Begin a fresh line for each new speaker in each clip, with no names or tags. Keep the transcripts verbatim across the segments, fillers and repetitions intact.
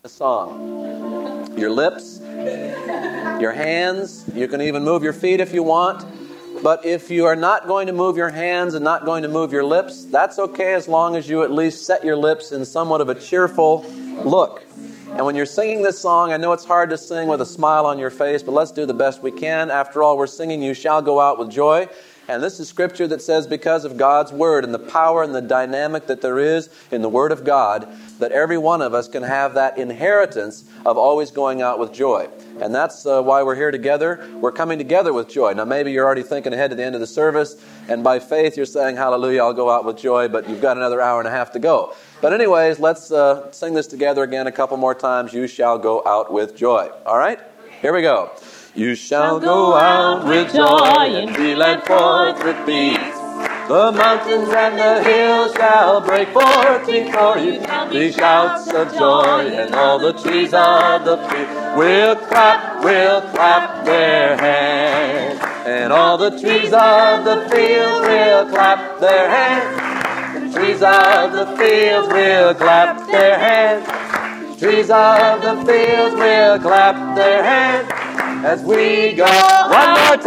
the song. Your lips, your hands, you can even move your feet if you want. But if you are not going to move your hands and not going to move your lips, that's okay as long as you at least set your lips in somewhat of a cheerful look. And when you're singing this song, I know it's hard to sing with a smile on your face, but let's do the best we can. After all, we're singing "You Shall Go Out with Joy." And this is scripture that says because of God's Word and the power and the dynamic that there is in the Word of God, that every one of us can have that inheritance of always going out with joy. And that's uh, why we're here together. We're coming together with joy. Now maybe you're already thinking ahead to the end of the service, and by faith you're saying, hallelujah, I'll go out with joy, but you've got another hour and a half to go. But anyways, let's uh, sing this together again a couple more times. You shall go out with joy. All right? Here we go. You shall go out with joy and be led forth with peace. The mountains and the hills shall break forth before you. The shouts of joy and all the trees of the field will clap, will clap their hands. And all the trees of the field will clap their hands. The trees of the fields will clap their hands. The trees of the fields will clap their hands. As we go, one more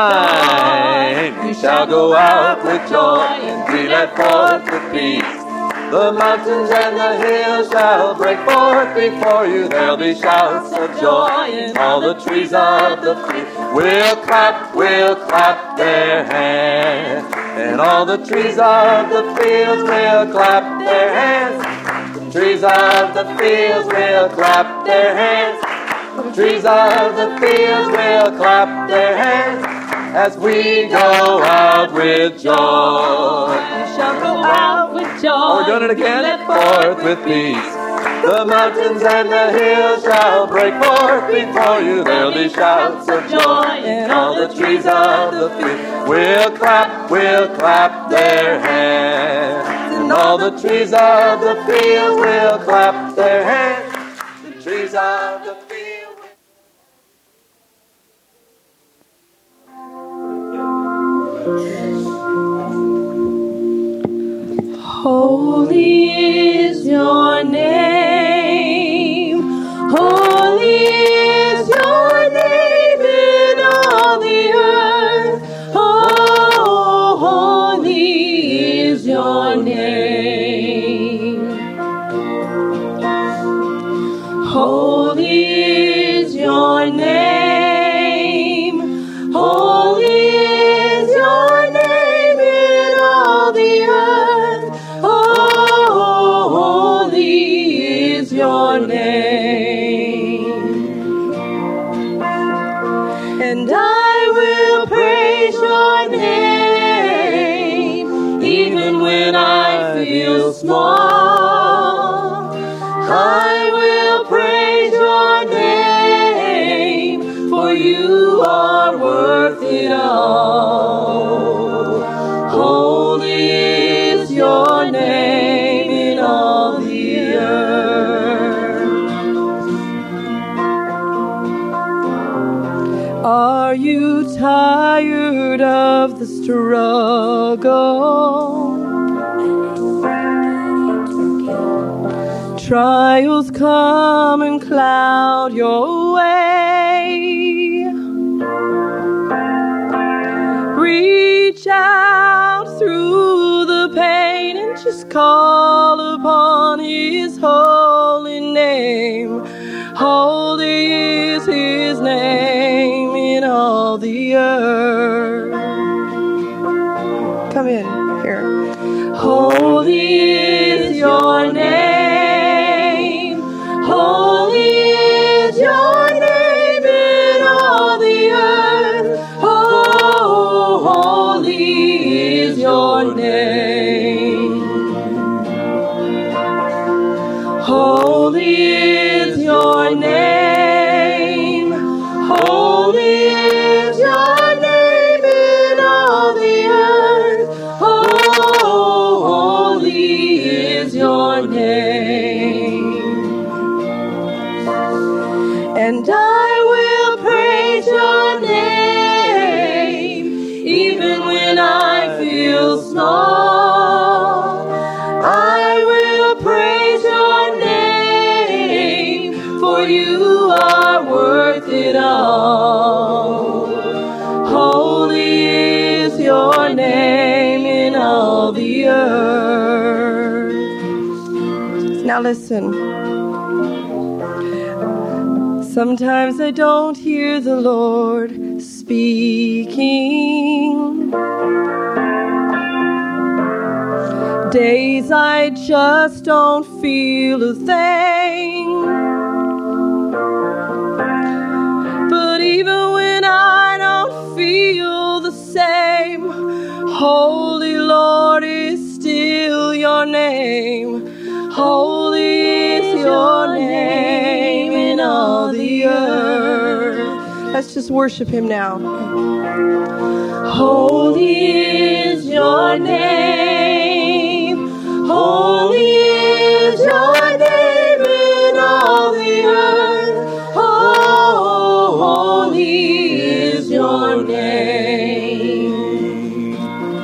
time. You shall go out with joy and be led forth with peace. The mountains and the hills shall break forth before you. There'll be shouts of joy, and all the trees of the field will clap, will clap their hands. And all the trees of the fields will clap their hands. The trees of the fields will clap their hands. The trees of the fields will clap their hands as we go out with joy.
We shall go out with joy.
Oh, we're doing it again. Let forth with peace. The mountains and the hills shall break forth before you. There'll be shouts of joy, and all the trees of the field will clap, will clap their hands. And all the trees of the field will clap their hands. The trees of the field.
Holy is your name. Holy is your name in all the earth. Oh, holy is your name. Holy is your name. Holy is your name in all the earth. Oh, holy is your name. And I will praise your name, even when I feel small. I will praise your name, for you are worth it all. Holy is your name in all the earth. Are you tired of the struggle? Trials come and cloud your way. Reach out through the pain and just call upon His holy name. Holy is His name in all the earth. Come in here. Holy is your name. Holy is your name in all the earth. Oh, holy is your name. Holy is your name. Holy is your name in all the earth. Oh, holy is your name. And I will praise your name, even when I feel small. I will praise your name, for you are worth it all. Holy is your name in all the earth. Now listen. Sometimes I don't hear the Lord speaking. Days I just don't feel a thing. But even when I don't feel the same, Holy Lord is still your name. Holy is your name in all the earth. Let's just worship him now. Holy is your name. Holy is your name in all the earth. Oh, holy is your name.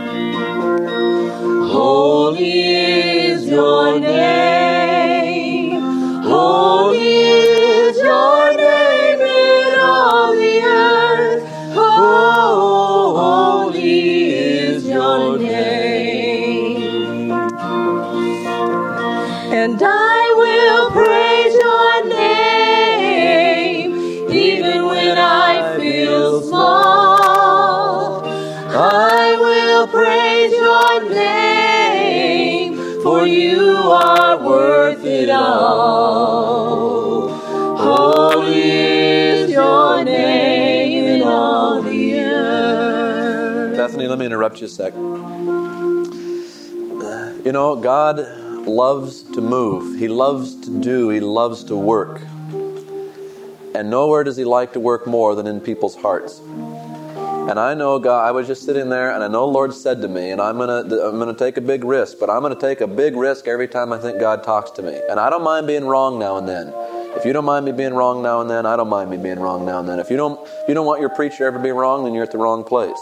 Holy is your name. Holy is your name in all the earth. Oh, holy is your name. And I will praise your name, even when I feel small. I will praise your name, for you are worth it all. Holy is your name in all the earth.
Bethany, let me interrupt you a sec. You know, God loves to move. He loves to do. He loves to work. And nowhere does he like to work more than in people's hearts. And I know God, I was just sitting there, and I know the Lord said to me, and I'm gonna I'm gonna take a big risk, but I'm gonna take a big risk every time I think God talks to me. And I don't mind being wrong now and then. If you don't mind me being wrong now and then, I don't mind me being wrong now and then. If you don't if you don't want your preacher ever to be wrong, then you're at the wrong place.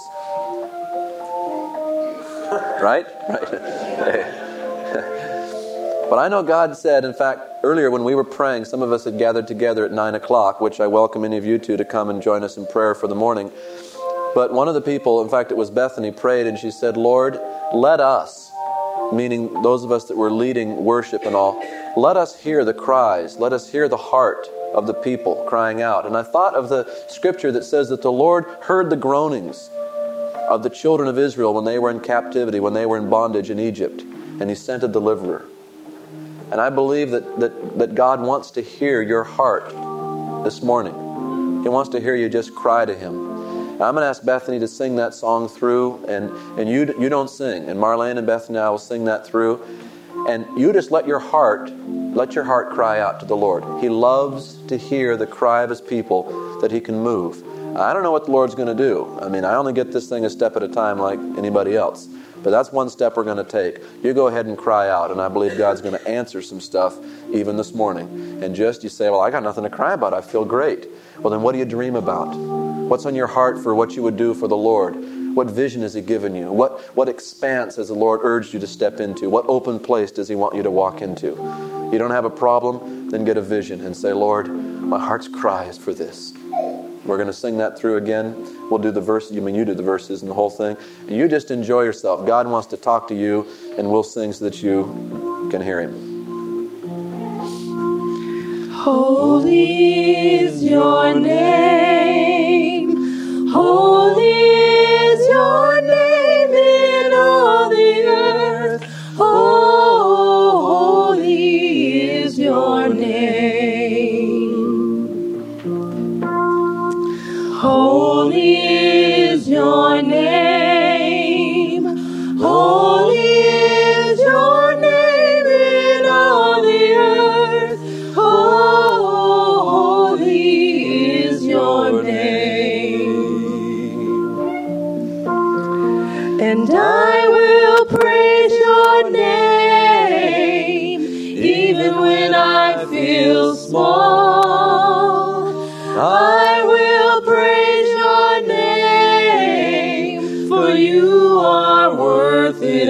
Right? Right. But I know God said, in fact, earlier when we were praying, some of us had gathered together at nine o'clock, which I welcome any of you to to come and join us in prayer for the morning. But one of the people, in fact, it was Bethany, prayed and she said, Lord, let us, meaning those of us that were leading worship and all, let us hear the cries, let us hear the heart of the people crying out. And I thought of the scripture that says that the Lord heard the groanings of the children of Israel when they were in captivity, when they were in bondage in Egypt, and he sent a deliverer. And I believe that, that, that God wants to hear your heart this morning. He wants to hear you just cry to him. And I'm going to ask Bethany to sing that song through, and, and you you don't sing. And Marlene and Bethany, I will sing that through. And you just let your heart, let your heart cry out to the Lord. He loves to hear the cry of his people that he can move. I don't know what the Lord's going to do. I mean, I only get this thing a step at a time like anybody else. But that's one step we're going to take. You go ahead and cry out, and I believe God's going to answer some stuff even this morning. And just you say, well, I got nothing to cry about. I feel great. Well, then what do you dream about? What's on your heart for what you would do for the Lord? What vision has he given you? What, what expanse has the Lord urged you to step into? What open place does he want you to walk into? You don't have a problem? Then get a vision and say, Lord, my heart's cry is for this. We're going to sing that through again. We'll do the verses. You mean you do the verses and the whole thing. And you just enjoy yourself. God wants to talk to you, and we'll sing so that you can hear him.
Holy is your name. Holy is your name in all the earth. Oh, holy is your name. Holy is your name. Holy is your name in all the earth. Oh, holy is your name. And I will praise your name, even when I feel small. I will praise your name, for you are worth it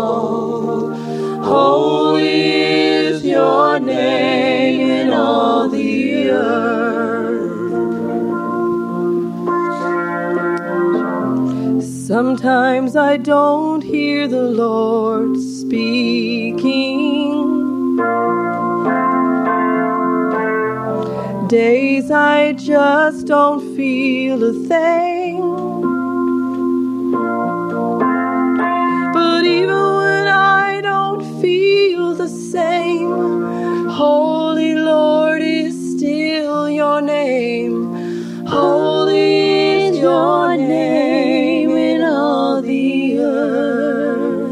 all. Holy is your name in all the Sometimes I don't hear the Lord speaking. Days I just don't feel a thing. But even when I don't feel the same, Holy Lord is still your name. Holy is your name in all the earth.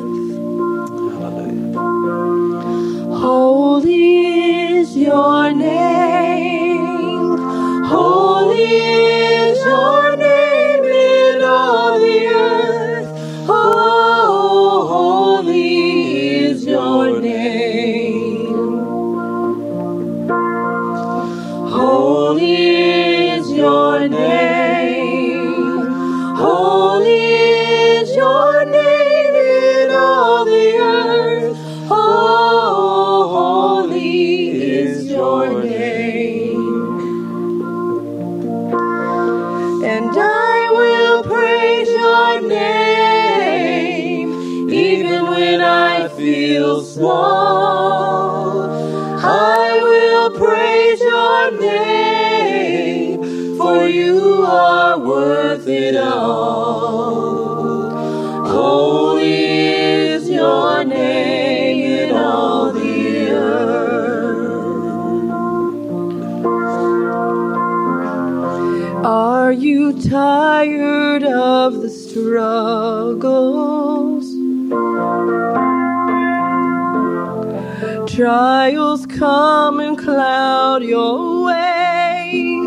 Hallelujah. Holy is your name. Holy is your name in all the earth. Oh, holy is your name. Holy is your name. Holy is your name in all the earth. Oh, holy is your name. And I will praise your name, even when I feel small. I will praise your name, for you are worth it all. Holy is your name in all the earth. Are you tired of the struggles? Trials come and cloud your way.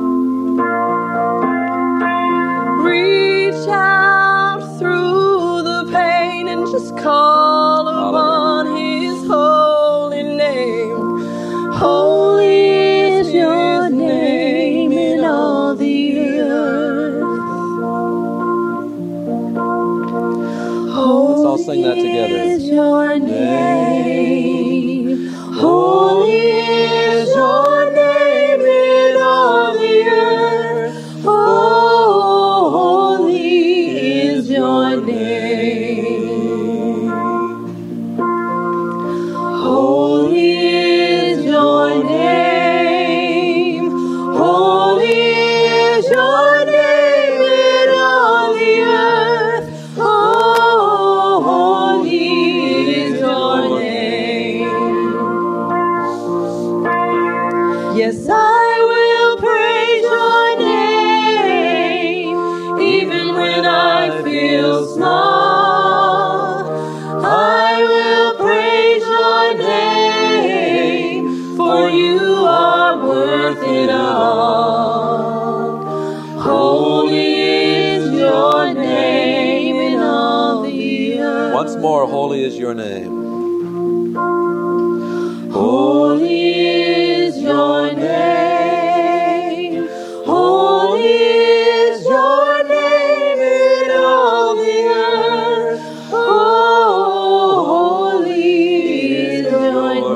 Reach out through the pain and just call upon His holy name. Holy is your name in all the earth.
Let's all sing that together.
Holy is your name. Holy is your name in all the earth. Oh, holy is your name. Holy is your name. Holy is your name in all the earth. Oh, holy is your name. Yes, I will praise your name, even when I feel small. I will praise your name, for you are worth it all. Holy is your name in all the earth.
Once more, holy is your name.
Holy is your name. Holy is your name in all the earth. Oh, holy is your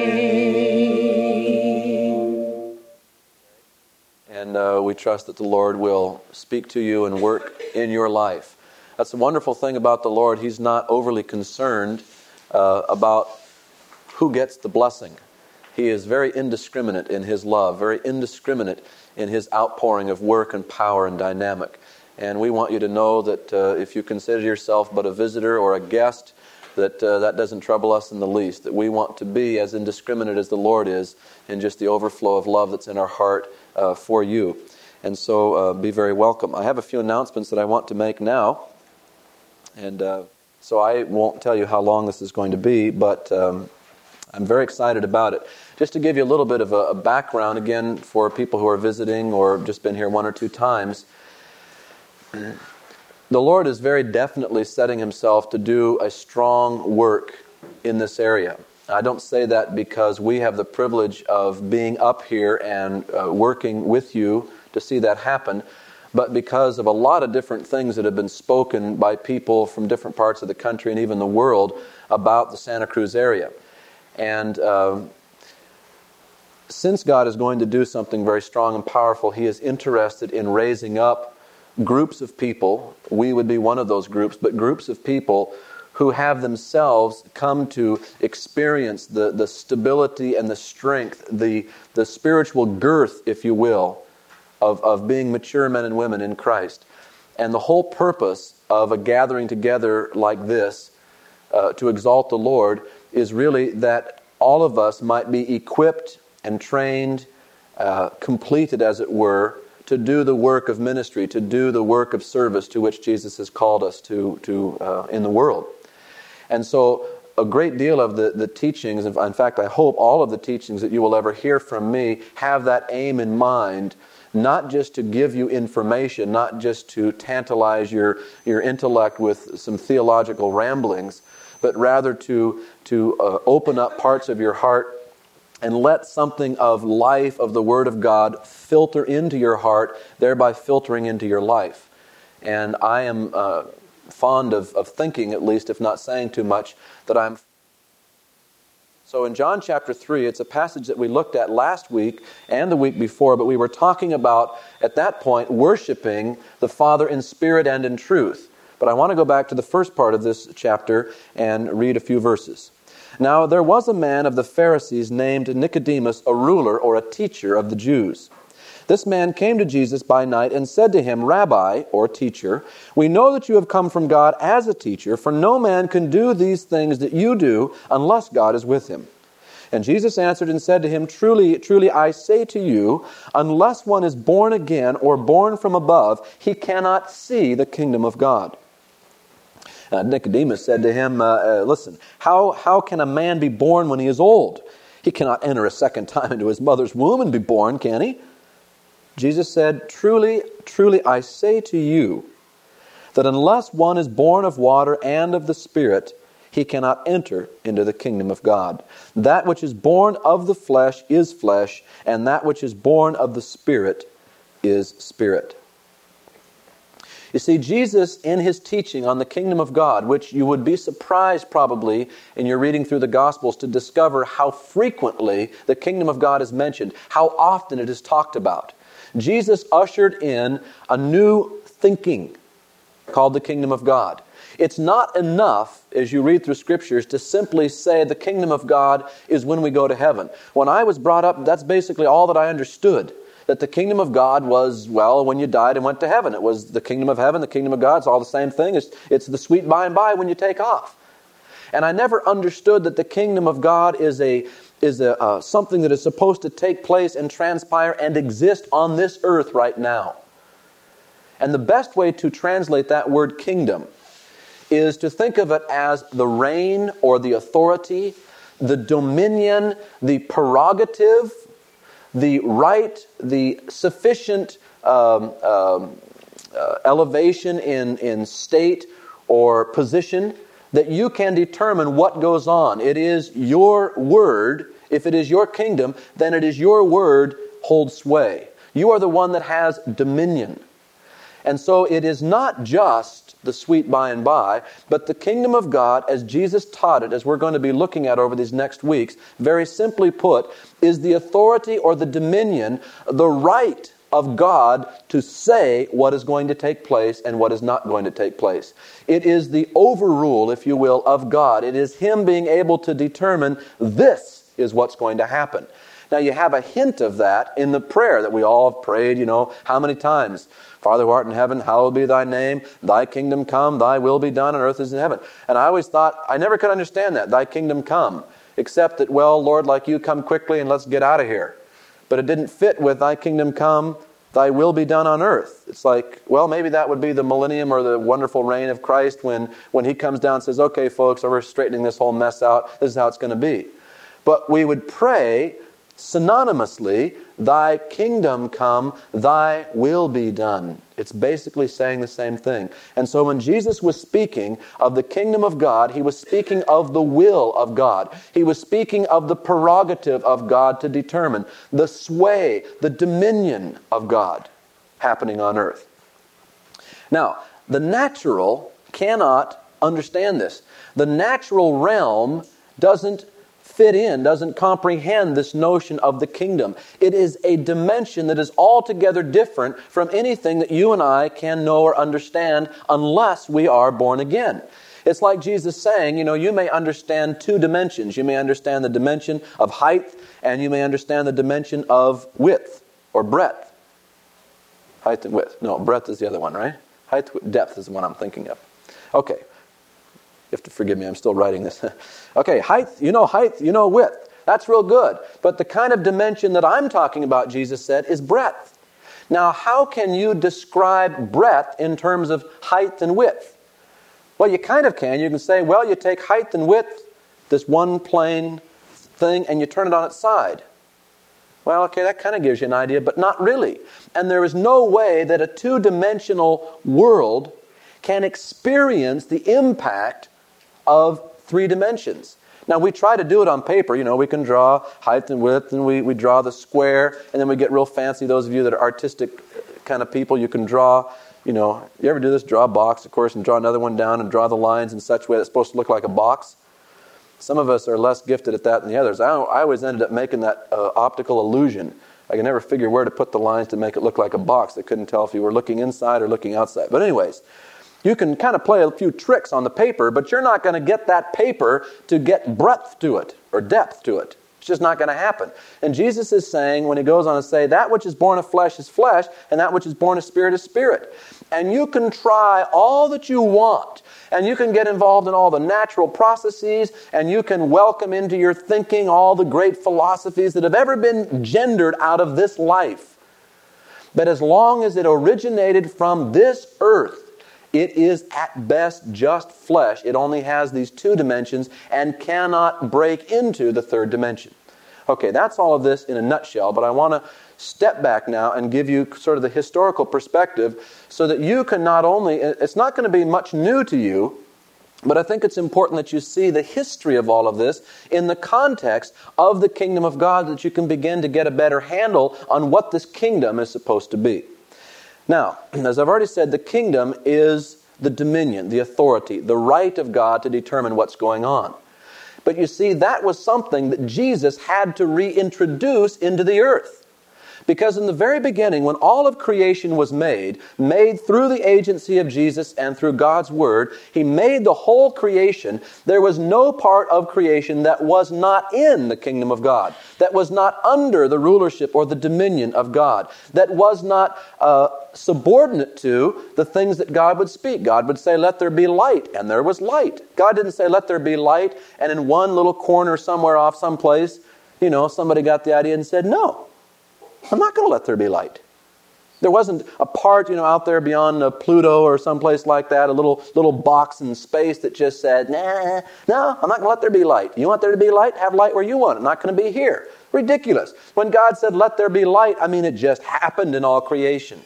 name.
And uh, we trust that the Lord will speak to you and work in your life. That's the wonderful thing about the Lord. He's not overly concerned uh, about who gets the blessing. He is very indiscriminate in His love, very indiscriminate in His outpouring of work and power and dynamic. And we want you to know that uh, if you consider yourself but a visitor or a guest, that uh, that doesn't trouble us in the least, that we want to be as indiscriminate as the Lord is in just the overflow of love that's in our heart uh, for you. And so uh, be very welcome. I have a few announcements that I want to make now. And uh, so I won't tell you how long this is going to be, but um, I'm very excited about it. Just to give you a little bit of a, a background, again, for people who are visiting or just been here one or two times, the Lord is very definitely setting Himself to do a strong work in this area. I don't say that because we have the privilege of being up here and uh, working with you to see that happen, but because of a lot of different things that have been spoken by people from different parts of the country and even the world about the Santa Cruz area. And uh, since God is going to do something very strong and powerful, He is interested in raising up groups of people, we would be one of those groups, but groups of people who have themselves come to experience the, the stability and the strength, the, the spiritual girth, if you will, of, of being mature men and women in Christ. And the whole purpose of a gathering together like this uh, to exalt the Lord is really that all of us might be equipped and trained, uh, completed as it were, to do the work of ministry, to do the work of service to which Jesus has called us to, to uh, in the world. And so a great deal of the, the teachings, in fact, I hope all of the teachings that you will ever hear from me have that aim in mind, not just to give you information, not just to tantalize your, your intellect with some theological ramblings, but rather to, to uh, open up parts of your heart and let something of life, of the Word of God, filter into your heart, thereby filtering into your life. And I am uh, fond of, of thinking, at least, if not saying too much, that I'm... So in John chapter three, it's a passage that we looked at last week and the week before, but we were talking about, at that point, worshiping the Father in spirit and in truth. But I want to go back to the first part of this chapter and read a few verses. Now there was a man of the Pharisees named Nicodemus, a ruler or a teacher of the Jews. This man came to Jesus by night and said to him, Rabbi, or teacher, we know that you have come from God as a teacher, for no man can do these things that you do unless God is with him. And Jesus answered and said to him, Truly, truly, I say to you, unless one is born again or born from above, he cannot see the kingdom of God. Uh, Nicodemus said to him, uh, uh, Listen, how, how can a man be born when he is old? He cannot enter a second time into his mother's womb and be born, can he? Jesus said, Truly, truly, I say to you, that unless one is born of water and of the Spirit, he cannot enter into the kingdom of God. That which is born of the flesh is flesh, and that which is born of the Spirit is spirit. You see, Jesus, in his teaching on the kingdom of God, which you would be surprised probably in your reading through the Gospels to discover how frequently the kingdom of God is mentioned, how often it is talked about. Jesus ushered in a new thinking called the kingdom of God. It's not enough, as you read through Scriptures, to simply say the kingdom of God is when we go to heaven. When I was brought up, that's basically all that I understood. That the kingdom of God was, well, when you died and went to heaven. It was the kingdom of heaven, the kingdom of God. It's all the same thing. It's, it's the sweet by and by when you take off. And I never understood that the kingdom of God is a is a, uh, something that is supposed to take place and transpire and exist on this earth right now. And the best way to translate that word kingdom is to think of it as the reign or the authority, the dominion, the prerogative, the right, the sufficient um, um, uh, elevation in, in state or position that you can determine what goes on. It is your word. If it is your kingdom, then it is your word holds sway. You are the one that has dominion. And so it is not just the sweet by and by, but the kingdom of God, as Jesus taught it, as we're going to be looking at over these next weeks, very simply put, is the authority or the dominion, the right of God to say what is going to take place and what is not going to take place. It is the overrule, if you will, of God. It is Him being able to determine this is what's going to happen. Now you have a hint of that in the prayer that we all have prayed, you know, how many times? Father who art in heaven, hallowed be thy name, thy kingdom come, thy will be done on earth as in heaven. And I always thought, I never could understand that, thy kingdom come, except that, well, Lord, like you, come quickly and let's get out of here. But it didn't fit with thy kingdom come, thy will be done on earth. It's like, well, maybe that would be the millennium or the wonderful reign of Christ when, when He comes down and says, okay, folks, we're straightening this whole mess out. This is how it's going to be. But we would pray synonymously, thy kingdom come, thy will be done. It's basically saying the same thing. And so when Jesus was speaking of the kingdom of God, He was speaking of the will of God. He was speaking of the prerogative of God to determine the sway, the dominion of God happening on earth. Now, the natural cannot understand this. The natural realm doesn't fit in, doesn't comprehend this notion of the kingdom. It is a dimension that is altogether different from anything that you and I can know or understand unless we are born again. It's like Jesus saying, you know, you may understand two dimensions. You may understand the dimension of height, and you may understand the dimension of width or breadth. Height and width. No, breadth is the other one, right? Height, depth is the one I'm thinking of. Okay. You have to forgive me, I'm still writing this. Okay, height, you know height, you know width. That's real good. But the kind of dimension that I'm talking about, Jesus said, is breadth. Now, how can you describe breadth in terms of height and width? Well, you kind of can. You can say, well, you take height and width, this one plane thing, and you turn it on its side. Well, okay, that kind of gives you an idea, but not really. And there is no way that a two-dimensional world can experience the impact of three dimensions. Now, we try to do it on paper. You know, we can draw height and width, and we, we draw the square, and then we get real fancy. Those of you that are artistic kind of people, you can draw, you know, you ever do this? Draw a box, of course, and draw another one down and draw the lines in such a way that it's supposed to look like a box. Some of us are less gifted at that than the others. I, I always ended up making that uh, optical illusion. I could never figure where to put the lines to make it look like a box. I couldn't tell if you were looking inside or looking outside. But anyways, you can kind of play a few tricks on the paper, but you're not going to get that paper to get breadth to it or depth to it. It's just not going to happen. And Jesus is saying, when he goes on to say, that which is born of flesh is flesh, and that which is born of spirit is spirit. And you can try all that you want, and you can get involved in all the natural processes, and you can welcome into your thinking all the great philosophies that have ever been gendered out of this life. But as long as it originated from this earth, it is at best just flesh. It only has these two dimensions and cannot break into the third dimension. Okay, that's all of this in a nutshell, but I want to step back now and give you sort of the historical perspective so that you can not only, it's not going to be much new to you, but I think it's important that you see the history of all of this in the context of the kingdom of God, that you can begin to get a better handle on what this kingdom is supposed to be. Now, as I've already said, the kingdom is the dominion, the authority, the right of God to determine what's going on. But you see, that was something that Jesus had to reintroduce into the earth. Because in the very beginning, when all of creation was made, made through the agency of Jesus and through God's Word, He made the whole creation. There was no part of creation that was not in the kingdom of God, that was not under the rulership or the dominion of God, that was not uh, subordinate to the things that God would speak. God would say, let there be light, and there was light. God didn't say, let there be light, and in one little corner somewhere off someplace, you know, somebody got the idea and said, no. I'm not going to let there be light. There wasn't a part, you know, out there beyond uh, Pluto or someplace like that, a little little box in space that just said, nah, no, I'm not going to let there be light. You want there to be light? Have light where you want it. I'm not going to be here. Ridiculous. When God said, let there be light, I mean, it just happened in all creation.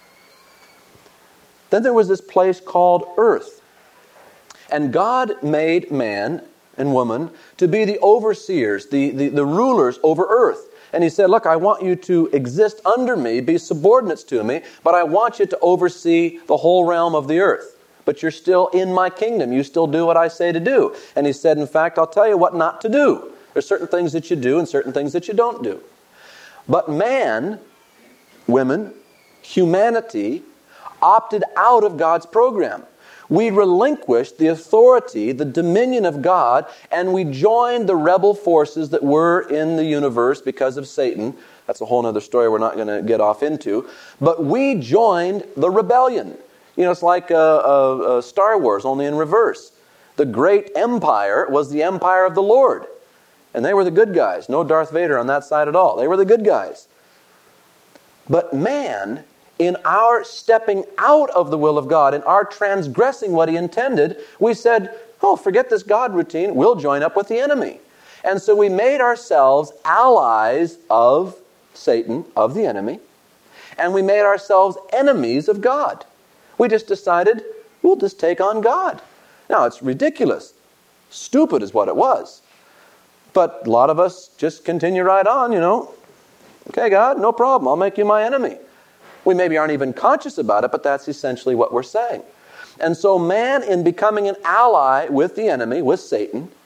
Then there was this place called earth. And God made man and woman to be the overseers, the, the, the rulers over earth. And He said, look, I want you to exist under me, be subordinates to me, but I want you to oversee the whole realm of the earth. But you're still in my kingdom. You still do what I say to do. And He said, in fact, I'll tell you what not to do. There's certain things that you do and certain things that you don't do. But man, women, humanity, opted out of God's program. We relinquished the authority, the dominion of God, and we joined the rebel forces that were in the universe because of Satan. That's a whole other story we're not going to get off into. But we joined the rebellion. You know, it's like uh, uh, uh, Star Wars, only in reverse. The great empire was the empire of the Lord. And they were the good guys. No Darth Vader on that side at all. They were the good guys. But man, in our stepping out of the will of God, in our transgressing what He intended, we said, oh, forget this God routine, we'll join up with the enemy. And so we made ourselves allies of Satan, of the enemy, and we made ourselves enemies of God. We just decided, we'll just take on God. Now, it's ridiculous. Stupid is what it was. But a lot of us just continue right on, you know. Okay, God, no problem, I'll make you my enemy. We maybe aren't even conscious about it, but that's essentially what we're saying. And so man, in becoming an ally with the enemy, with Satan,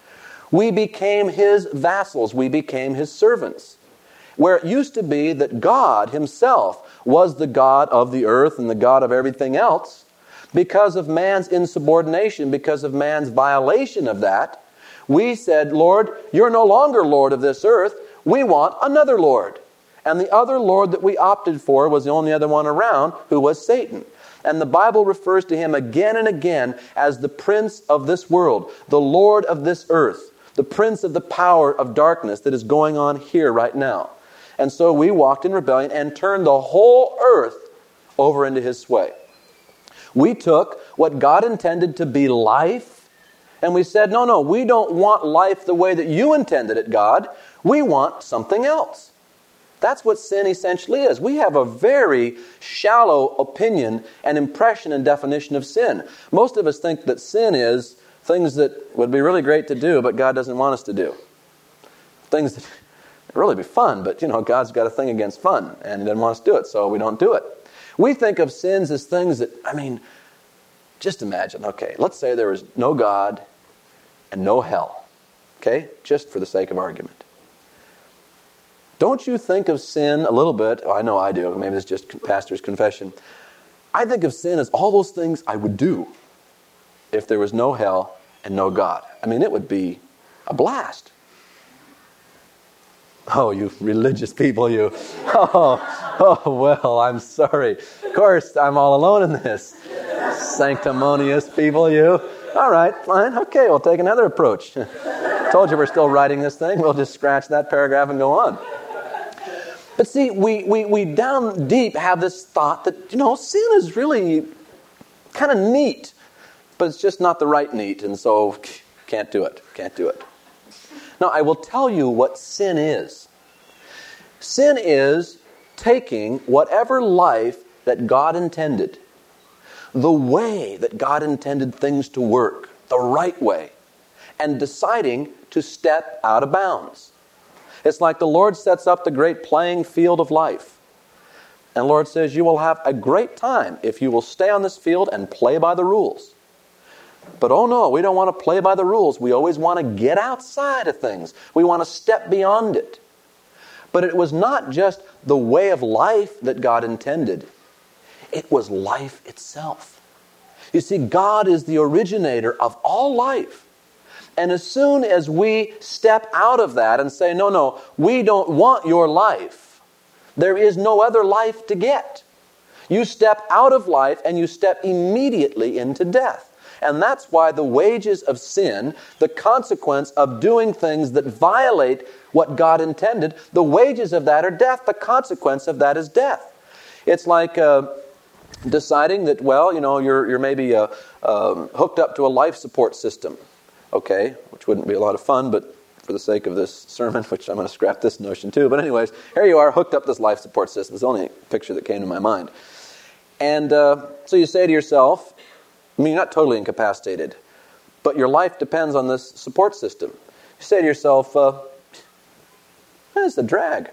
We became His vassals. We became His servants. Where it used to be that God Himself was the God of the earth and the God of everything else, because of man's insubordination, because of man's violation of that, we said, Lord, you're no longer Lord of this earth. We want another Lord. And the other Lord that we opted for was the only other one around, who was Satan. And the Bible refers to him again and again as the prince of this world, the Lord of this earth, the prince of the power of darkness that is going on here right now. And so we walked in rebellion and turned the whole earth over into his sway. We took what God intended to be life, and we said, no, no, we don't want life the way that you intended it, God. We want something else. That's what sin essentially is. We have a very shallow opinion and impression and definition of sin. Most of us think that sin is things that would be really great to do, but God doesn't want us to do. Things that would really be fun, but, you know, God's got a thing against fun, and He doesn't want us to do it, so we don't do it. We think of sins as things that, I mean, just imagine, okay, let's say there was no God and no hell, okay, just for the sake of argument. Don't you think of sin a little bit? Oh, I know I do. Maybe it's just pastor's confession. I think of sin as all those things I would do if there was no hell and no God. I mean, it would be a blast. Oh, you religious people, you. Oh, oh, well, I'm sorry. Of course, I'm all alone in this. Sanctimonious people, you. All right, fine. Okay, we'll take another approach. Told you we're still writing this thing. We'll just scratch that paragraph and go on. But see, we, we, we down deep have this thought that, you know, sin is really kind of neat, but it's just not the right neat, and so can't do it. Can't do it. Now, I will tell you what sin is. Sin is taking whatever life that God intended, the way that God intended things to work, the right way, and deciding to step out of bounds. It's like the Lord sets up the great playing field of life. And the Lord says, you will have a great time if you will stay on this field and play by the rules. But oh no, we don't want to play by the rules. We always want to get outside of things. We want to step beyond it. But it was not just the way of life that God intended. It was life itself. You see, God is the originator of all life. And as soon as we step out of that and say, no, no, we don't want your life, there is no other life to get. You step out of life and you step immediately into death. And that's why the wages of sin, the consequence of doing things that violate what God intended, the wages of that are death. The consequence of that is death. It's like uh, deciding that, well, you know, you're you're maybe uh, um, hooked up to a life support system, okay, which wouldn't be a lot of fun, but for the sake of this sermon, which I'm going to scrap this notion too. But anyways, here you are, hooked up to this life support system. It's the only picture that came to my mind. And uh, so you say to yourself, I mean, you're not totally incapacitated, but your life depends on this support system. You say to yourself, uh, "It's a drag.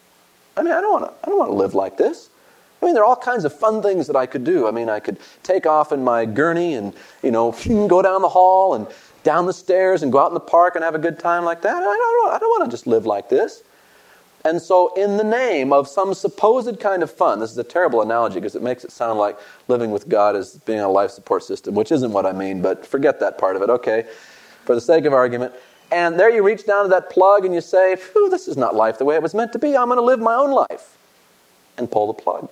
I mean, I don't want to. I don't want to live like this. I mean, there are all kinds of fun things that I could do. I mean, I could take off in my gurney and, you know, go down the hall and down the stairs and go out in the park and have a good time like that. I don't. I don't want to just live like this." And so in the name of some supposed kind of fun, this is a terrible analogy because it makes it sound like living with God as being a life support system, which isn't what I mean, but forget that part of it, okay, for the sake of argument. And there you reach down to that plug and you say, phew, this is not life the way it was meant to be. I'm going to live my own life. And pull the plug.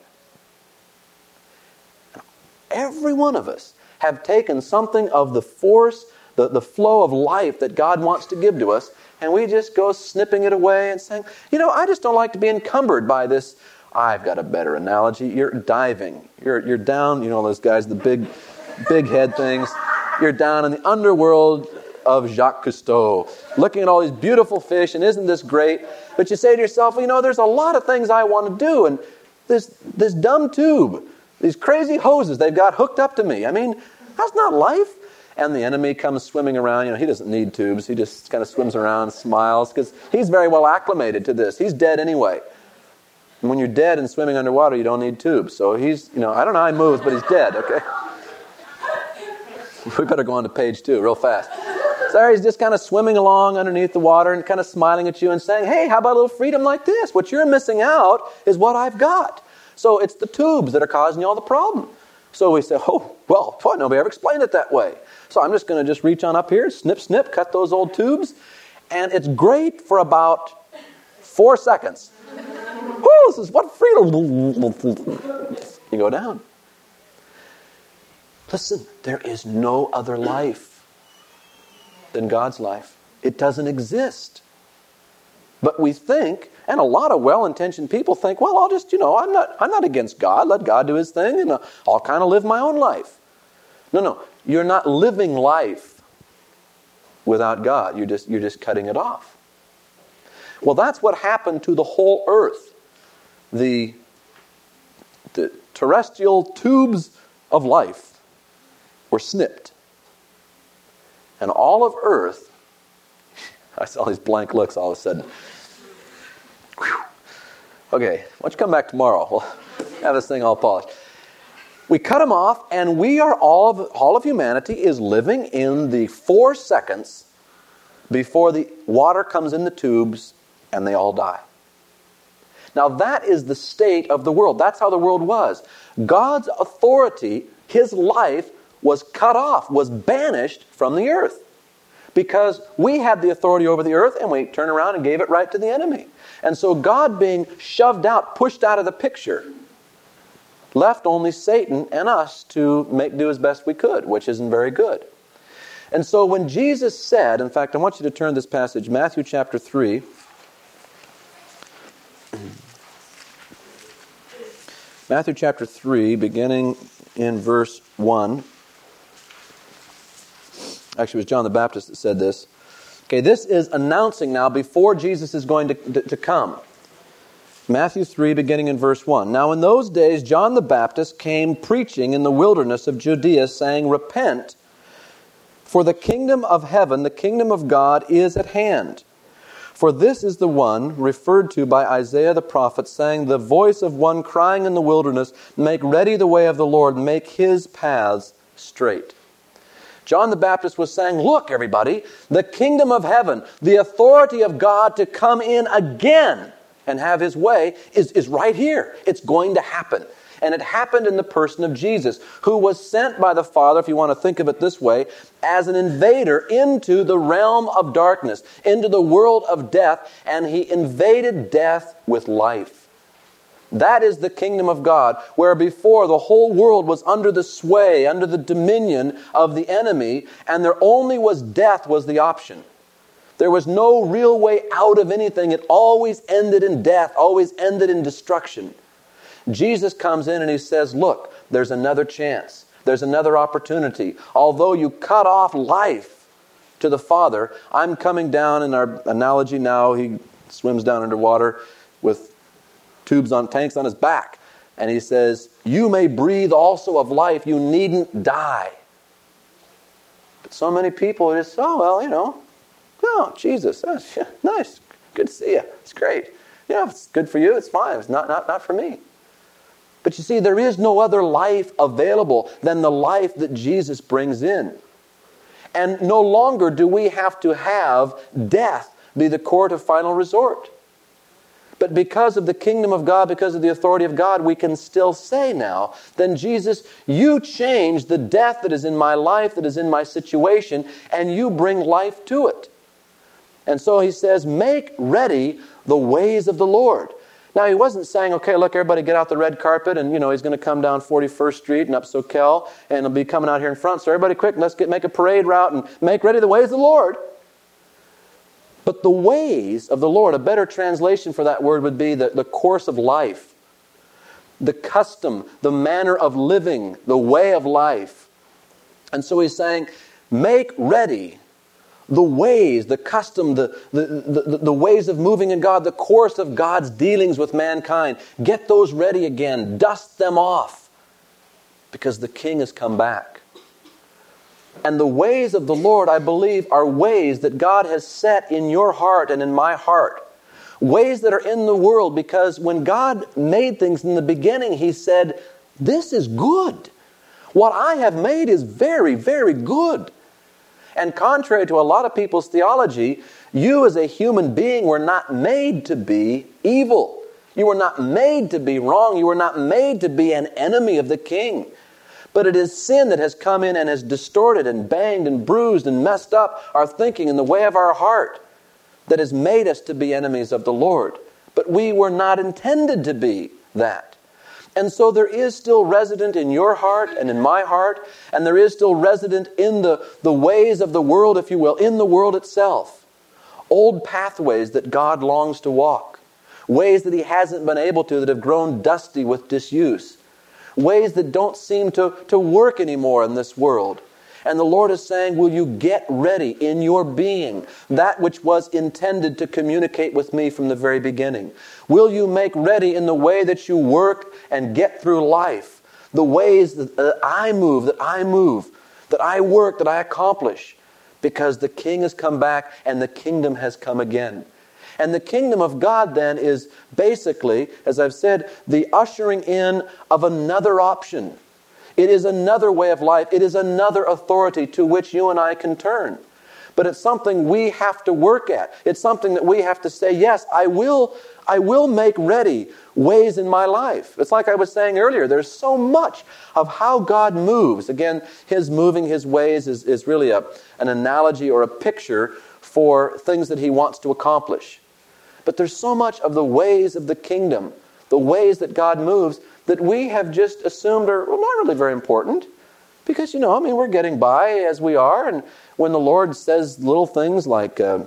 Every one of us have taken something of the force, the, the flow of life that God wants to give to us, and we just go snipping it away and saying, you know, I just don't like to be encumbered by this. I've got a better analogy. You're diving. You're you're down, you know, those guys, the big, big head things. You're down in the underworld of Jacques Cousteau, looking at all these beautiful fish, and isn't this great? But you say to yourself, well, you know, there's a lot of things I want to do, and this this dumb tube, these crazy hoses they've got hooked up to me. I mean, that's not life. And the enemy comes swimming around. You know, he doesn't need tubes. He just kind of swims around, smiles, because he's very well acclimated to this. He's dead anyway. And when you're dead and swimming underwater, you don't need tubes. So he's, you know, I don't know how he moves, but he's dead, okay? We better go on to page two real fast. There he's just kind of swimming along underneath the water and kind of smiling at you and saying, hey, how about a little freedom like this? What you're missing out is what I've got. So it's the tubes that are causing you all the problem. So we say, oh, well, boy, nobody ever explained it that way. So I'm just going to just reach on up here, snip, snip, cut those old tubes. And it's great for about four seconds. Whoo, this is what freedom. You go down. Listen, there is no other life than God's life. It doesn't exist. But we think, and a lot of well-intentioned people think, well, I'll just, you know, I'm not I'm not against God. Let God do His thing, and I'll kind of live my own life. No, no. You're not living life without God. You're just you're just cutting it off. Well, that's what happened to the whole earth. The, the terrestrial tubes of life were snipped. And all of earth, I saw these blank looks all of a sudden. Whew. Okay, why don't you come back tomorrow? We'll have this thing all polished. We cut them off, and we are all of, all of humanity is living in the four seconds before the water comes in the tubes and they all die. Now that is the state of the world. That's how the world was. God's authority, His life, was cut off, was banished from the earth. Because we had the authority over the earth, and we turned around and gave it right to the enemy. And so God being shoved out, pushed out of the picture, left only Satan and us to make do as best we could, which isn't very good. And so when Jesus said, in fact, I want you to turn this passage, Matthew chapter three. Matthew chapter three, beginning in verse one. Actually, it was John the Baptist that said this. Okay, this is announcing now before Jesus is going to, to, to come. Matthew three, beginning in verse one. Now in those days, John the Baptist came preaching in the wilderness of Judea, saying, repent, for the kingdom of heaven, the kingdom of God, is at hand. For this is the one referred to by Isaiah the prophet, saying, the voice of one crying in the wilderness, make ready the way of the Lord, make His paths straight. John the Baptist was saying, look, everybody, the kingdom of heaven, the authority of God to come in again and have His way is, is right here. It's going to happen. And it happened in the person of Jesus, who was sent by the Father, if you want to think of it this way, as an invader into the realm of darkness, into the world of death, and He invaded death with life. That is the kingdom of God, where before the whole world was under the sway, under the dominion of the enemy, and there only was death was the option. There was no real way out of anything. It always ended in death, always ended in destruction. Jesus comes in and He says, look, there's another chance. There's another opportunity. Although you cut off life to the Father, I'm coming down, in our analogy now, He swims down underwater with tubes on tanks on His back. And He says, you may breathe also of life. You needn't die. But so many people just, oh, well, you know, oh, Jesus, oh, yeah, nice. Good to see you. It's great. Yeah, if it's good for you, it's fine. It's not, not, not for me. But you see, there is no other life available than the life that Jesus brings in. And no longer do we have to have death be the court of final resort. But because of the kingdom of God, because of the authority of God, we can still say now, then Jesus, you change the death that is in my life, that is in my situation, and you bring life to it. And so He says, make ready the ways of the Lord. Now, He wasn't saying, okay, look, everybody get out the red carpet, and, you know, He's going to come down forty-first Street and up Soquel, and He'll be coming out here in front. So everybody quick, let's get make a parade route and make ready the ways of the Lord. But the ways of the Lord, a better translation for that word would be the, the course of life, the custom, the manner of living, the way of life. And so He's saying, make ready the ways, the custom, the, the, the, the ways of moving in God, the course of God's dealings with mankind. Get those ready again. Dust them off. Because the King has come back. And the ways of the Lord, I believe, are ways that God has set in your heart and in my heart. Ways that are in the world, because when God made things in the beginning, He said, this is good. What I have made is very, very good. And contrary to a lot of people's theology, you as a human being were not made to be evil. You were not made to be wrong. You were not made to be an enemy of the King. But it is sin that has come in and has distorted and banged and bruised and messed up our thinking in the way of our heart that has made us to be enemies of the Lord. But we were not intended to be that. And so there is still resident in your heart and in my heart, and there is still resident in the, the ways of the world, if you will, in the world itself. Old pathways that God longs to walk. Ways that He hasn't been able to, that have grown dusty with disuse. Ways that don't seem to, to work anymore in this world. And the Lord is saying, will you get ready in your being, that which was intended to communicate with me from the very beginning? Will you make ready in the way that you work and get through life, the ways that uh, I move, that I move, that I work, that I accomplish? Because the King has come back and the kingdom has come again. And the kingdom of God then is basically, as I've said, the ushering in of another option. It is another way of life. It is another authority to which you and I can turn. But it's something we have to work at. It's something that we have to say, yes, I will, I will make ready ways in my life. It's like I was saying earlier, there's so much of how God moves. Again, His moving His ways is, is really a, an analogy or a picture for things that He wants to accomplish. But there's so much of the ways of the kingdom, the ways that God moves, that we have just assumed are well, not really very important. Because, you know, I mean, we're getting by as we are. And when the Lord says little things like, uh,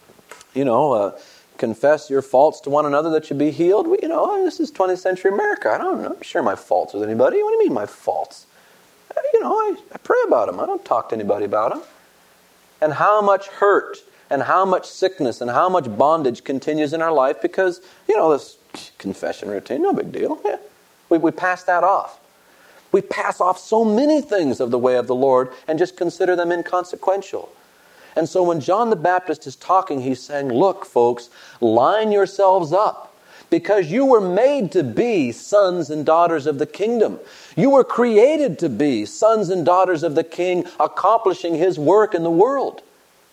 you know, uh, confess your faults to one another that you be healed. We, you know, this is twentieth century America. I don't know, share my faults with anybody. What do you mean my faults? You know, I, I pray about them. I don't talk to anybody about them. And how much hurt and how much sickness and how much bondage continues in our life because, you know, this confession routine, no big deal. Yeah. We, we pass that off. We pass off so many things of the way of the Lord and just consider them inconsequential. And so when John the Baptist is talking, he's saying, look, folks, line yourselves up because you were made to be sons and daughters of the kingdom. You were created to be sons and daughters of the King, accomplishing His work in the world.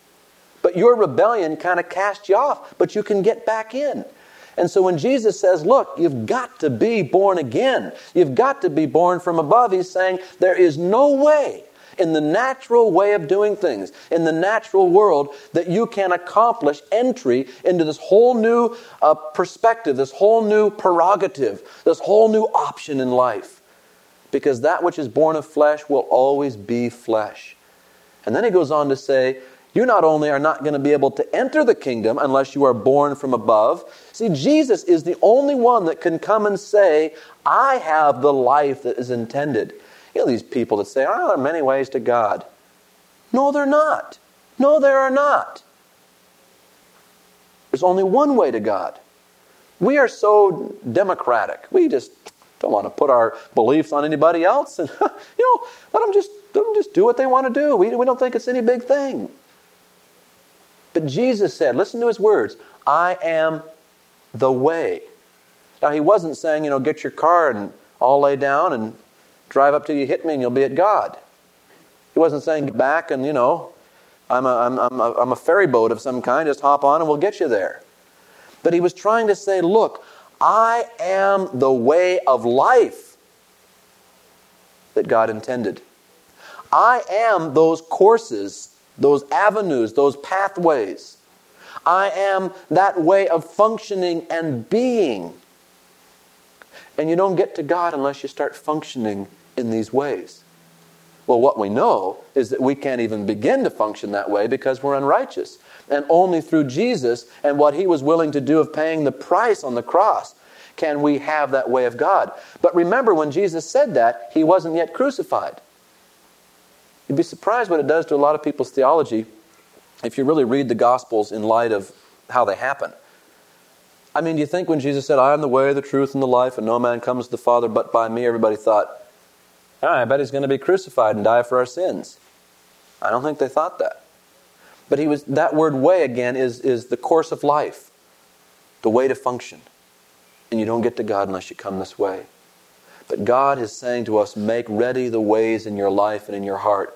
But your rebellion kind of cast you off, but you can get back in. And so when Jesus says, look, you've got to be born again. You've got to be born from above. He's saying there is no way in the natural way of doing things, in the natural world, that you can accomplish entry into this whole new uh, perspective, this whole new prerogative, this whole new option in life. Because that which is born of flesh will always be flesh. And then he goes on to say, you not only are not going to be able to enter the kingdom unless you are born from above. See, Jesus is the only one that can come and say, I have the life that is intended. You know these people that say, oh, there are many ways to God. No, they're not. No, there are not. There's only one way to God. We are so democratic. We just don't want to put our beliefs on anybody else. And, you know, let them just, let them just do what they want to do. We, we don't think it's any big thing. But Jesus said, listen to His words, I am the way. Now, He wasn't saying, you know, get your car and all lay down and drive up till you hit me and you'll be at God. He wasn't saying get back and, you know, I'm a, I'm, I'm, a, I'm a ferry boat of some kind, just hop on and we'll get you there. But He was trying to say, look, I am the way of life that God intended. I am those courses, those avenues, those pathways. I am that way of functioning and being. And you don't get to God unless you start functioning in these ways. Well, what we know is that we can't even begin to function that way because we're unrighteous. And only through Jesus and what He was willing to do of paying the price on the cross can we have that way of God. But remember, when Jesus said that, He wasn't yet crucified. You'd be surprised what it does to a lot of people's theology if you really read the Gospels in light of how they happen. I mean, do you think when Jesus said, I am the way, the truth, and the life, and no man comes to the Father but by me, everybody thought, oh, I bet He's going to be crucified and die for our sins. I don't think they thought that. But he was that word way, again, is, is the course of life, the way to function. And you don't get to God unless you come this way. But God is saying to us, make ready the ways in your life and in your heart.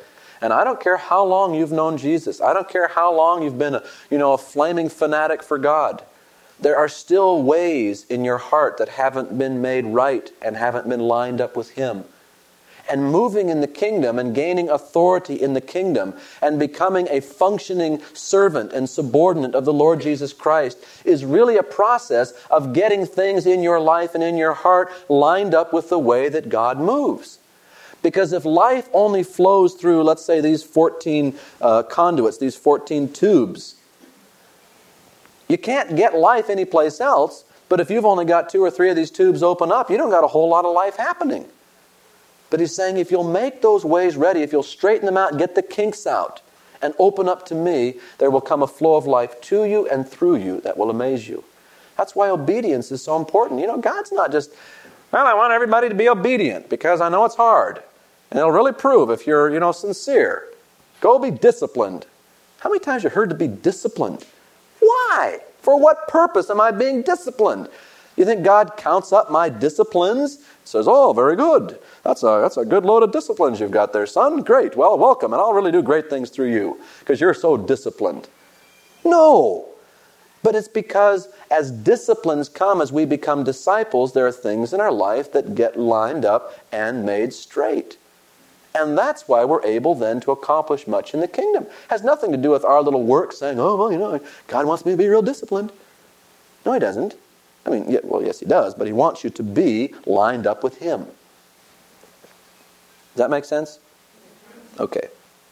And I don't care how long you've known Jesus. I don't care how long you've been a, you know, a flaming fanatic for God. There are still ways in your heart that haven't been made right and haven't been lined up with Him. And moving in the kingdom and gaining authority in the kingdom and becoming a functioning servant and subordinate of the Lord Jesus Christ is really a process of getting things in your life and in your heart lined up with the way that God moves. Because if life only flows through, let's say, these fourteen uh, conduits, these fourteen tubes, you can't get life anyplace else. But if you've only got two or three of these tubes open up, you don't got a whole lot of life happening. But He's saying, if you'll make those ways ready, if you'll straighten them out and get the kinks out and open up to me, there will come a flow of life to you and through you that will amaze you. That's why obedience is so important. You know, God's not just, well, I want everybody to be obedient because I know it's hard. And it'll really prove if you're, you know, sincere. Go be disciplined. How many times have you heard to be disciplined? Why? For what purpose am I being disciplined? You think God counts up my disciplines? Says, oh, very good. That's a, that's a good load of disciplines you've got there, son. Great. Well, welcome. And I'll really do great things through you because you're so disciplined. No. But it's because as disciplines come, as we become disciples, there are things in our life that get lined up and made straight. And that's why we're able then to accomplish much in the kingdom. It has nothing to do with our little work saying, oh, well, you know, God wants me to be real disciplined. No, He doesn't. I mean, yeah, well, yes, He does, but He wants you to be lined up with Him. Does that make sense? Okay.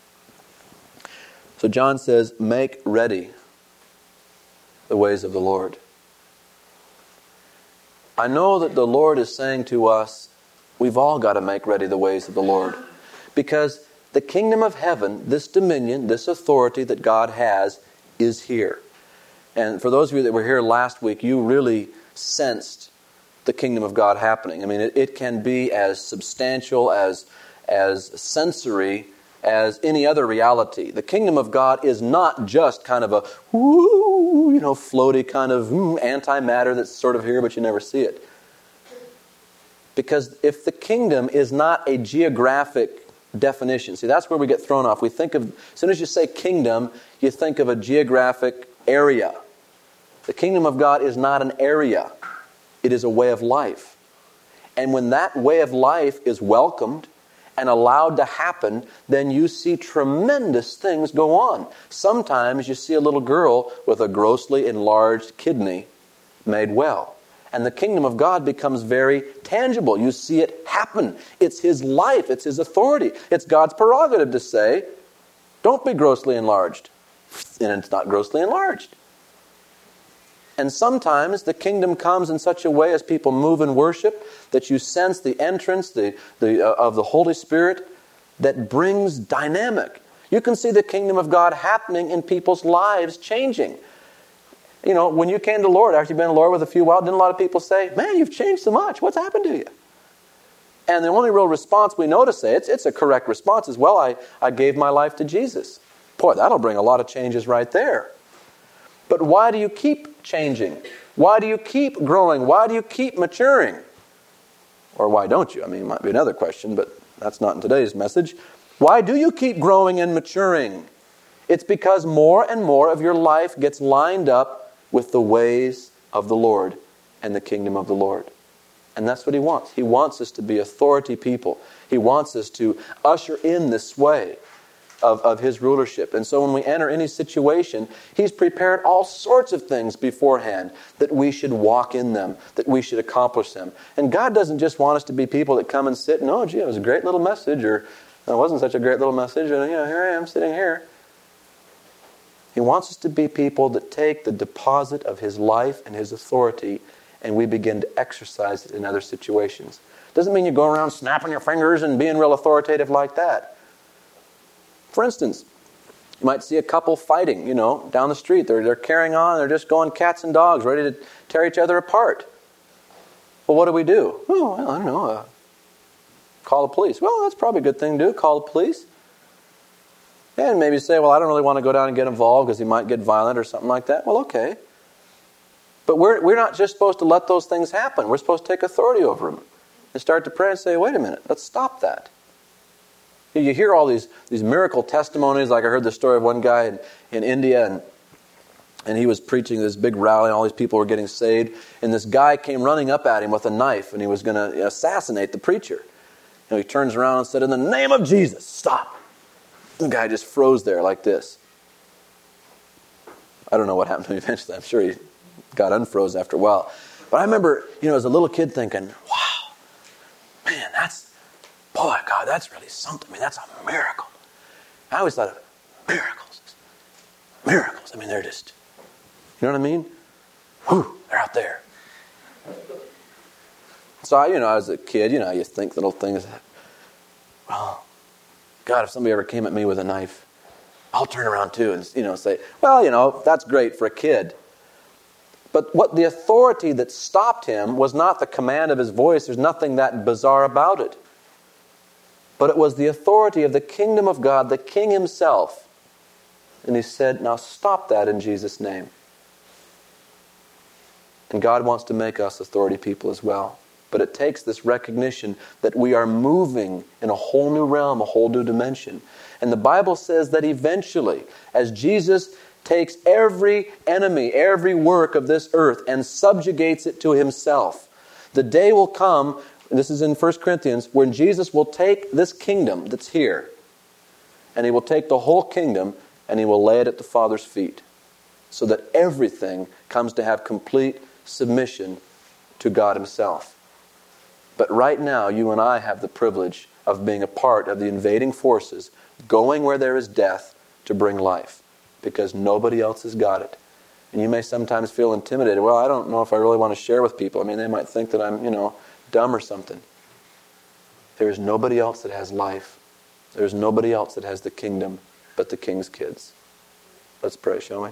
So John says, make ready the ways of the Lord. I know that the Lord is saying to us, we've all got to make ready the ways of the Lord. Because the kingdom of heaven, this dominion, this authority that God has, is here. And for those of you that were here last week, you really sensed the kingdom of God happening. I mean, it, it can be as substantial, as, as sensory as any other reality. The kingdom of God is not just kind of a, woo, you know, floaty kind of mm, antimatter that's sort of here, but you never see it. Because if the kingdom is not a geographic definition, see, that's where we get thrown off. We think of, as soon as you say kingdom, you think of a geographic area. The kingdom of God is not an area. It is a way of life. And when that way of life is welcomed and allowed to happen, then you see tremendous things go on. Sometimes you see a little girl with a grossly enlarged kidney made well. And the kingdom of God becomes very tangible. You see it happen. It's His life. It's His authority. It's God's prerogative to say, don't be grossly enlarged. And it's not grossly enlarged. And sometimes the kingdom comes in such a way as people move in worship that you sense the entrance the, the, uh, of the Holy Spirit that brings dynamic. You can see the kingdom of God happening in people's lives changing. You know, when you came to the Lord, after you've been in the Lord with a few while, didn't a lot of people say, man, you've changed so much. What's happened to you? And the only real response we know to say, it's, it's a correct response, is, well, I, I gave my life to Jesus. Boy, that'll bring a lot of changes right there. But why do you keep changing? Why do you keep growing? Why do you keep maturing? Or why don't you? I mean, it might be another question, but that's not in today's message. Why do you keep growing and maturing? It's because more and more of your life gets lined up with the ways of the Lord and the kingdom of the Lord. And that's what He wants. He wants us to be authority people. He wants us to usher in this way of, of His rulership. And so when we enter any situation, He's prepared all sorts of things beforehand that we should walk in them, that we should accomplish them. And God doesn't just want us to be people that come and sit and, oh, gee, it was a great little message, or it wasn't such a great little message, and, you know, here I am sitting here. He wants us to be people that take the deposit of His life and His authority and we begin to exercise it in other situations. Doesn't mean you go around snapping your fingers and being real authoritative like that. For instance, you might see a couple fighting, you know, down the street. They're, they're carrying on. They're just going cats and dogs, ready to tear each other apart. Well, what do we do? Oh, well, I don't know. Uh, call the police. Well, that's probably a good thing to do. Call the police. And maybe say, well, I don't really want to go down and get involved because he might get violent or something like that. Well, okay. But we're, we're not just supposed to let those things happen. We're supposed to take authority over them and start to pray and say, wait a minute, let's stop that. You hear all these, these miracle testimonies, like I heard the story of one guy in, in India, and and he was preaching this big rally, and all these people were getting saved, and this guy came running up at him with a knife, and he was going to assassinate the preacher. You know, he turns around and said, "In the name of Jesus, stop." The guy just froze there like this. I don't know what happened to him eventually. I'm sure he got unfroze after a while. But I remember, you know, as a little kid thinking, wow, man, that's, boy, God, that's really something. I mean, that's a miracle. I always thought of miracles. Miracles. I mean, they're just, you know what I mean? Whew, they're out there. So, I, you know, as a kid, you know, you think little things, well, God, if somebody ever came at me with a knife, I'll turn around too and, you know, say, well, you know, that's great for a kid. But what the authority that stopped him was not the command of his voice. There's nothing that bizarre about it. But it was the authority of the kingdom of God, the king himself. And he said, now stop that in Jesus' name. And God wants to make us authority people as well. But it takes this recognition that we are moving in a whole new realm, a whole new dimension. And the Bible says that eventually, as Jesus takes every enemy, every work of this earth, and subjugates it to himself, the day will come, and this is in First Corinthians, when Jesus will take this kingdom that's here, and he will take the whole kingdom, and he will lay it at the Father's feet, so that everything comes to have complete submission to God himself. But right now, you and I have the privilege of being a part of the invading forces, going where there is death to bring life, because nobody else has got it. And you may sometimes feel intimidated. Well, I don't know if I really want to share with people. I mean, they might think that I'm, you know, dumb or something. There is nobody else that has life. There is nobody else that has the kingdom but the king's kids. Let's pray, shall we?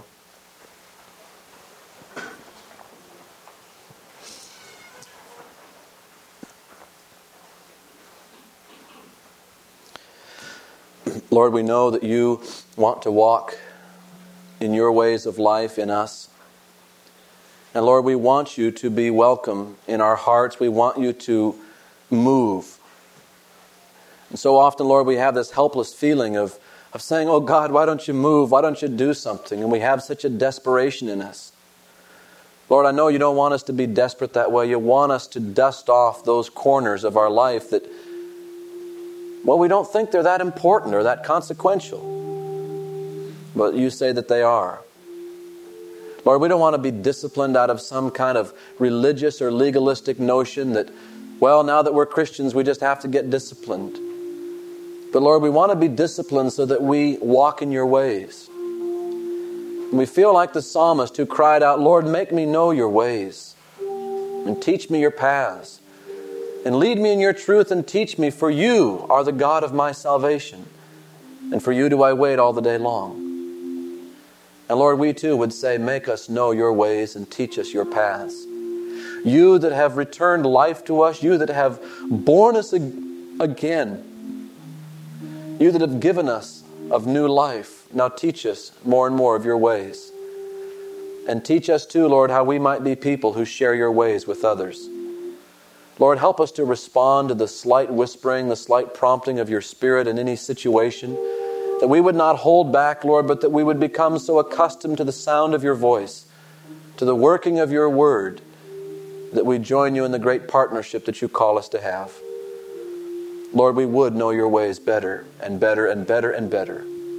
Lord, we know that you want to walk in your ways of life in us. And Lord, we want you to be welcome in our hearts. We want you to move. And so often, Lord, we have this helpless feeling of, of saying, oh God, why don't you move? Why don't you do something? And we have such a desperation in us. Lord, I know you don't want us to be desperate that way. You want us to dust off those corners of our life that, well, we don't think they're that important or that consequential. But you say that they are. Lord, we don't want to be disciplined out of some kind of religious or legalistic notion that, well, now that we're Christians, we just have to get disciplined. But Lord, we want to be disciplined so that we walk in your ways. And we feel like the psalmist who cried out, Lord, make me know your ways and teach me your paths. And lead me in your truth and teach me, for you are the God of my salvation. And for you do I wait all the day long. And Lord, we too would say, make us know your ways and teach us your paths. You that have returned life to us, you that have born us again, you that have given us of new life, now teach us more and more of your ways. And teach us too, Lord, how we might be people who share your ways with others. Lord, help us to respond to the slight whispering, the slight prompting of your Spirit in any situation, that we would not hold back, Lord, but that we would become so accustomed to the sound of your voice, to the working of your word, that we join you in the great partnership that you call us to have. Lord, we would know your ways better and better and better and better.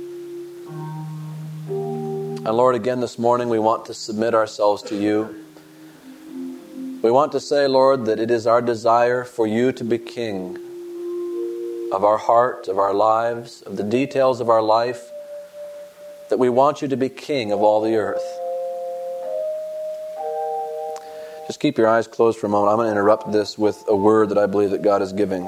And Lord, again this morning we want to submit ourselves to you. We want to say, Lord, that it is our desire for you to be king of our heart, of our lives, of the details of our life, that we want you to be king of all the earth. Just keep your eyes closed for a moment. I'm going to interrupt this with a word that I believe that God is giving.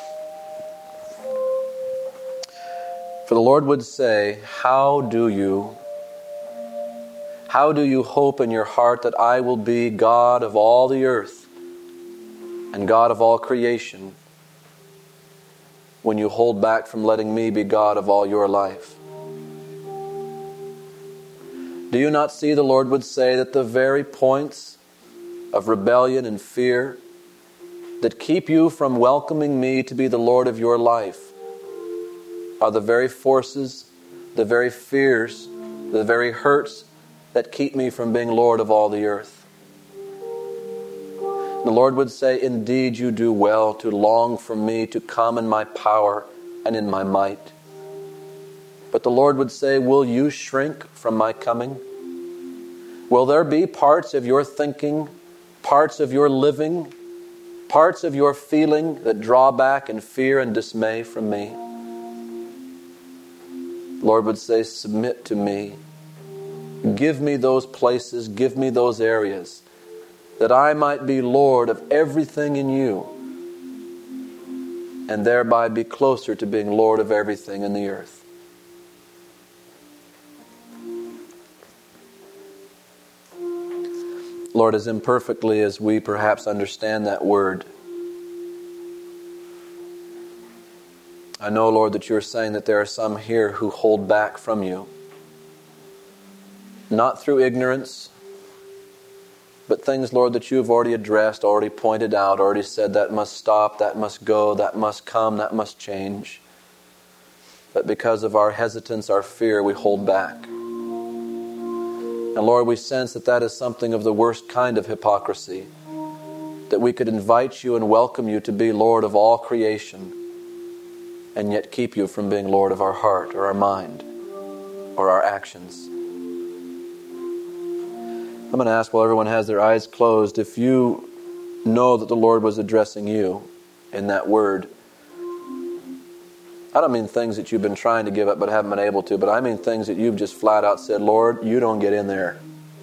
For the Lord would say, how do you How do you hope in your heart that I will be God of all the earth and God of all creation when you hold back from letting me be God of all your life? Do you not see, the Lord would say, that the very points of rebellion and fear that keep you from welcoming me to be the Lord of your life are the very forces, the very fears, the very hurts that keep me from being Lord of all the earth. The Lord would say, indeed you do well to long for me to come in my power and in my might. But the Lord would say, will you shrink from my coming? Will there be parts of your thinking, parts of your living, parts of your feeling that draw back in fear and dismay from me? The Lord would say, submit to me. Give me those places, give me those areas, that I might be Lord of everything in you, and thereby be closer to being Lord of everything in the earth. Lord, as imperfectly as we perhaps understand that word, I know, Lord, that you're saying that there are some here who hold back from you. Not through ignorance, but things, Lord, that you have already addressed, already pointed out, already said that must stop, that must go, that must come, that must change. But because of our hesitance, our fear, we hold back. And Lord, we sense that that is something of the worst kind of hypocrisy. That we could invite you and welcome you to be Lord of all creation, and yet keep you from being Lord of our heart or our mind or our actions. I'm going to ask, while everyone has their eyes closed, if you know that the Lord was addressing you in that word. I don't mean things that you've been trying to give up but haven't been able to, but I mean things that you've just flat out said, Lord, you don't get in there.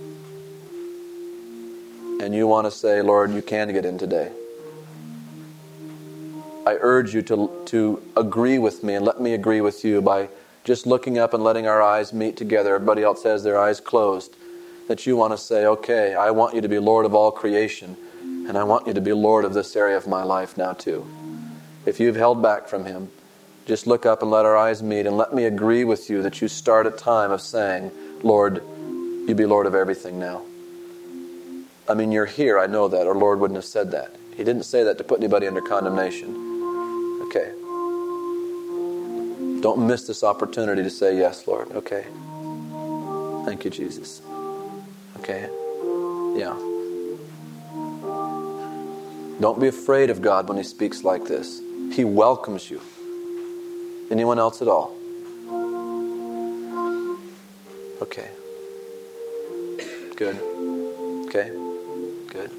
And you want to say, Lord, you can get in today. I urge you to, to agree with me and let me agree with you by just looking up and letting our eyes meet together. Everybody else has their eyes closed. That you want to say, okay, I want you to be Lord of all creation, and I want you to be Lord of this area of my life now too. If you've held back from Him, just look up and let our eyes meet and let me agree with you that you start a time of saying, Lord, you be Lord of everything now. I mean, you're here, I know that, or Lord wouldn't have said that. He didn't say that to put anybody under condemnation. Okay. Don't miss this opportunity to say yes, Lord. Okay. Thank you, Jesus. Okay. Yeah. Don't be afraid of God when He speaks like this. He welcomes you. Anyone else at all? Okay. Good. Okay. Good.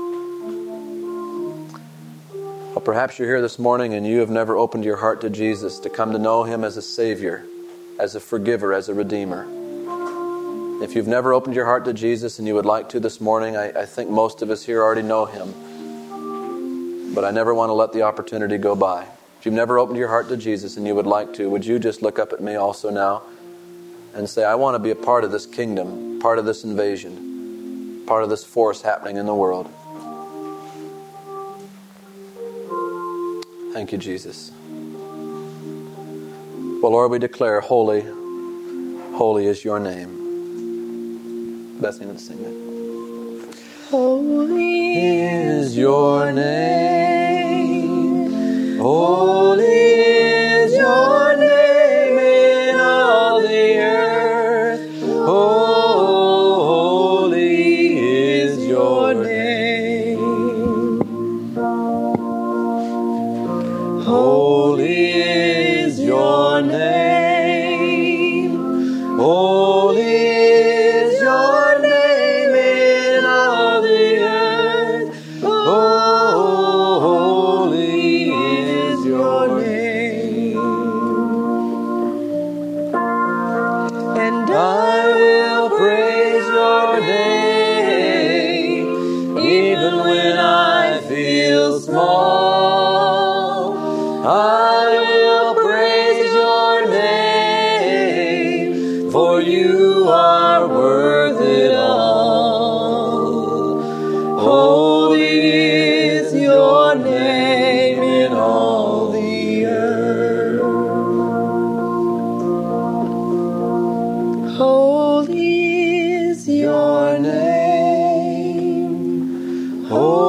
Well, perhaps you're here this morning and you have never opened your heart to Jesus, to come to know Him as a Savior, as a forgiver, as a Redeemer. If you've never opened your heart to Jesus and you would like to this morning, I, I think most of us here already know Him. But I never want to let the opportunity go by. If you've never opened your heart to Jesus and you would like to, would you just look up at me also now and say, I want to be a part of this kingdom, part of this invasion, part of this force happening in the world. Thank you, Jesus. Well, Lord, we declare, holy, holy is your name. Bethany, let's sing that.
Holy
is your name. Holy is your name in all the earth. Holy is your name. Holy is your name. Holy is your name in all the earth. Holy is your name. And I will praise your name, even when I feel small. I will praise your name, for you are worth it all. Holy is your name in all the earth. Holy is your name. Holy